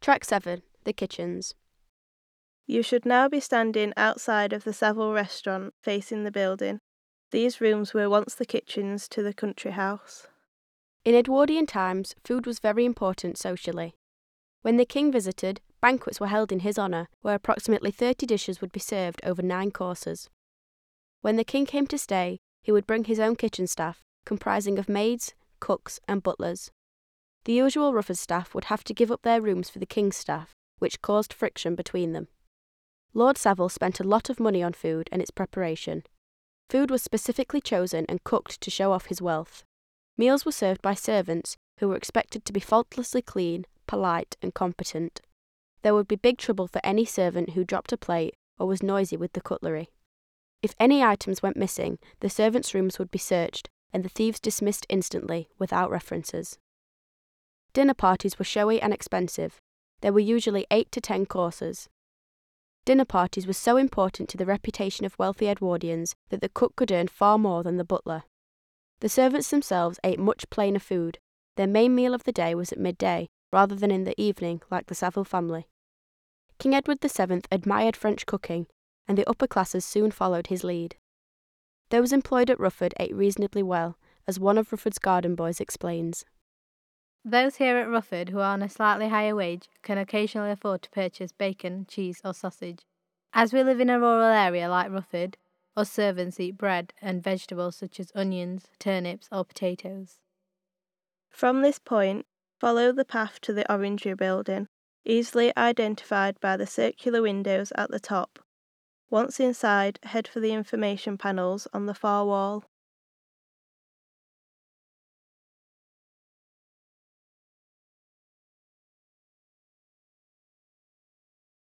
Track 7. The Kitchens. You should now be standing outside of the Savile restaurant facing the building. These rooms were once the kitchens to the country house. In Edwardian times, food was very important socially. When the king visited, banquets were held in his honour, where approximately 30 dishes would be served over 9 courses. When the king came to stay, he would bring his own kitchen staff, comprising of maids, cooks and butlers. The usual Rufford staff would have to give up their rooms for the king's staff, which caused friction between them. Lord Savile spent a lot of money on food and its preparation. Food was specifically chosen and cooked to show off his wealth. Meals were served by servants who were expected to be faultlessly clean, polite and competent. There would be big trouble for any servant who dropped a plate or was noisy with the cutlery. If any items went missing, the servants' rooms would be searched and the thieves dismissed instantly without references. Dinner parties were showy and expensive. There were usually 8 to 10 courses. Dinner parties were so important to the reputation of wealthy Edwardians that the cook could earn far more than the butler. The servants themselves ate much plainer food. Their main meal of the day was at midday, rather than in the evening like the Savile family. King Edward VII admired French cooking, and the upper classes soon followed his lead. Those employed at Rufford ate reasonably well, as one of Rufford's garden boys explains. Those here at Rufford who are on a slightly higher wage can occasionally afford to purchase bacon, cheese or sausage. As we live in a rural area like Rufford, us servants eat bread and vegetables such as onions, turnips or potatoes. From this point, follow the path to the Orangery building, easily identified by the circular windows at the top. Once inside, head for the information panels on the far wall.